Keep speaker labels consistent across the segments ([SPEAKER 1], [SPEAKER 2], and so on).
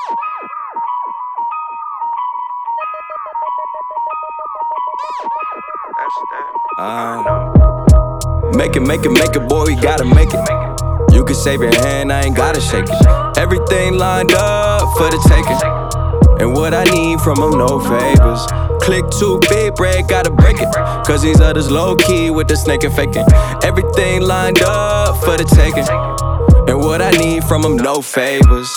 [SPEAKER 1] Make it, boy, you gotta make it. You can save your hand, I ain't gotta shake it. Everything lined up for the taking. And what I need from them, no favors. Click too big, bread, gotta break it. Cause these others low-key with the snake and faking. Everything lined up for the taking. And what I need from them, no favors.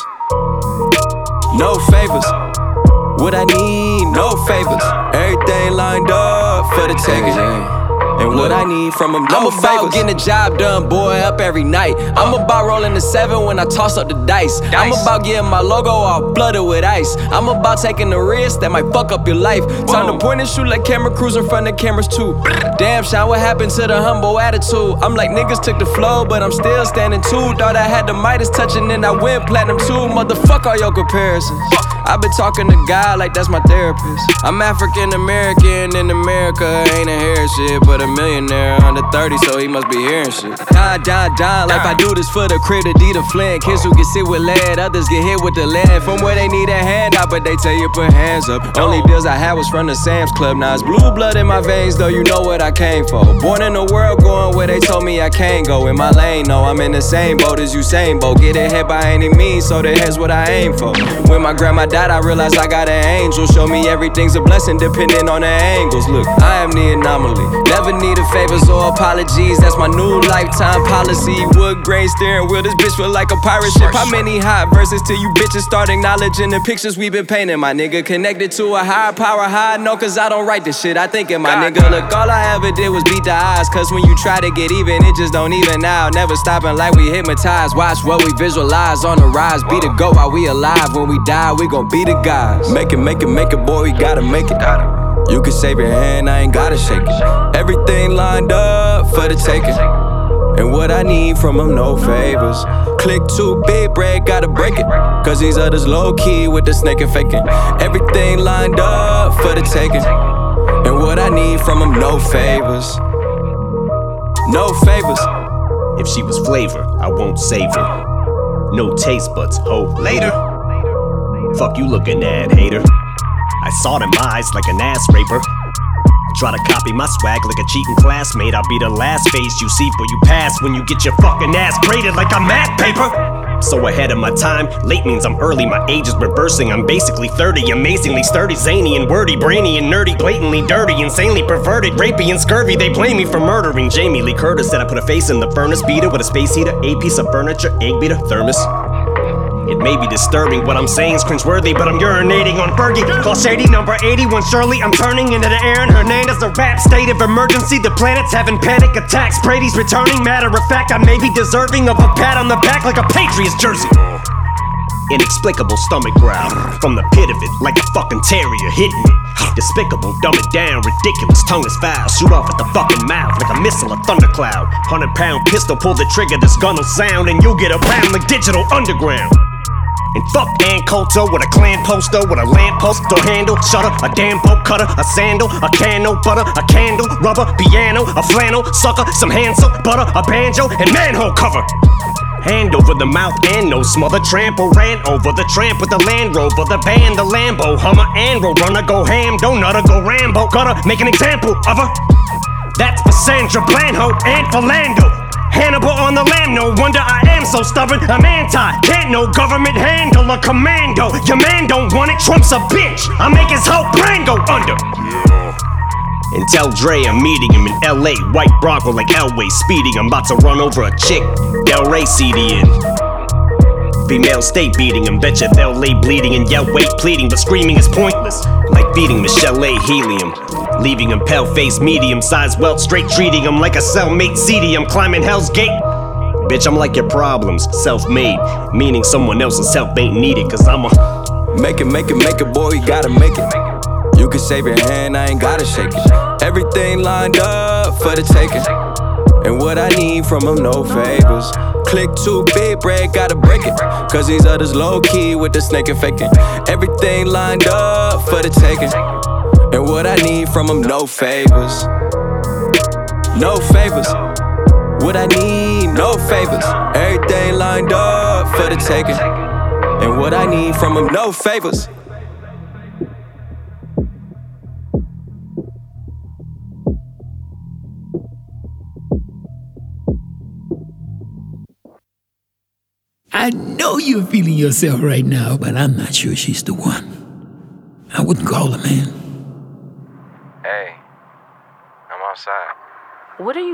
[SPEAKER 1] No favors. What I need, no favors. Everything lined up for the taking. And what I need from them, no favors. I'm about getting the job done, boy, up every night. I'm about rolling the 7 when I toss up the dice. I'm about getting my logo all blooded with ice. I'm about taking the risk that might fuck up your life. Time to point and shoot like camera crews in front of cameras too. Damn, Sean, what happened to the humble attitude? I'm like niggas took the flow, but I'm still standing too. Thought I had the Midas touching and I went platinum too. Motherfuck all your comparisons. I've been talking to God like that's my therapist. I'm African American in America, ain't a hair shit, but a millionaire under 30, so he must be hearing shit. Die, like I do this for the crit of D the Flint. Kids who get sit with lead, others get hit with the lead. From where they need a hand out, but they tell you put hands up. Only deals I had was from the Sam's Club. Now it's blue blood in my veins, though you know what I came for. Born in the world, going where they told me I can't go. In my lane, no, I'm in the same boat as Usain Bolt. Get ahead by any means, so the head's what I aim for. When my grandma died, I realized I got an angel. Show me everything's a blessing, depending on the angles. Look, I am the anomaly. Never needed favors or apologies. That's my new lifetime policy. Wood grain steering wheel, this bitch feel like a pirate ship. How many hot verses till you bitches start acknowledging the pictures we been painting? My nigga connected to a higher power, how I know, cause I don't write this shit. I think it, my nigga. Look, all I ever did was beat the odds. Cause when you try to get even, it just don't even out. Never stopping like we hypnotized. Watch what we visualize on the rise. Be the GOAT while we alive. When we die, we gon' be the guys. Make it, boy, we gotta make it. You can save your hand, I ain't gotta shake it. Everything lined up for the taking. And what I need from them, no favors. Click too big, bread, gotta break it. Cause these others low-key with the snake and faking. Everything lined up for the taking. And what I need from them, no favors. No favors.
[SPEAKER 2] If she was flavor, I won't save her. No taste buds, hope later. Fuck you looking at, hater. I saw them eyes like an ass raper. Try to copy my swag like a cheating classmate. I'll be the last face you see before you pass when you get your fucking ass graded like a math paper. So ahead of my time, late means I'm early, my age is reversing. I'm basically 30, amazingly sturdy, zany and wordy, brainy and nerdy, blatantly dirty, insanely perverted, rapey and scurvy. They blame me for murdering Jamie Lee Curtis. Said I put a face in the furnace, beater with a space heater, a piece of furniture, egg beater, thermos. It may be disturbing, what I'm saying is cringeworthy, but I'm urinating on Fergie. Call Shady number 81 Shirley. I'm turning into the Aaron Hernandez, a rap state of emergency. The planet's having panic attacks. Brady's returning, matter of fact, I may be deserving of a pat on the back like a Patriots jersey. Inexplicable stomach growl from the pit of it, like a fucking terrier hitting it. Despicable, dumb it down, ridiculous, tongue is foul. Shoot off at the fucking mouth like a missile, a thundercloud. 100-pound pistol, pull the trigger, this gun'll sound, and you'll get a pound like Digital Underground. And fuck Ann Coulter with a clan poster, with a lamppost, door handle, shutter, a damn bolt cutter, a sandal, a can, no butter, a candle, rubber, piano, a flannel, sucker, some hand soap, butter, a banjo, and manhole cover. Hand over the mouth and no smother, trample, ran over the tramp with the Land Rover, the van, the Lambo, Hummer, and Roadrunner, go ham, donutter, go Rambo, gotta make an example of her. That's for Sandra Blanho and for Lando. Hannibal on the lamb, no wonder I am so stubborn. I'm anti, can't no government handle a commando. Your man don't want it, Trump's a bitch. I make his whole brand go under. And tell Dre I'm meeting him in LA. White Bronco like Elway speeding. I'm about to run over a chick, Del Rey CD in. Female state beating him, betcha they'll lay bleeding and yell wait pleading, but screaming is pointless. Like feeding Michelle A. helium, leaving him pale-faced, medium-sized welt, straight treating him like a cellmate seedy. I'm climbing Hell's Gate. Bitch, I'm like your problems, self-made, meaning someone else's help ain't needed, cause I'm a
[SPEAKER 1] Make it, boy, you gotta make it. You can save your hand, I ain't gotta shake it. Everything lined up for the taking. And what I need from them, no favors. Click too big, bread, gotta break it. Cause these others low-key with the snake and faking. Everything lined up for the taking. And what I need from them, no favors. No favors. What I need, no favors. Everything lined up for the taking. And what I need from him, no favors.
[SPEAKER 3] I know you're feeling yourself right now, but I'm not sure she's the one. I wouldn't call her, man.
[SPEAKER 1] Hey, I'm outside.
[SPEAKER 4] What are you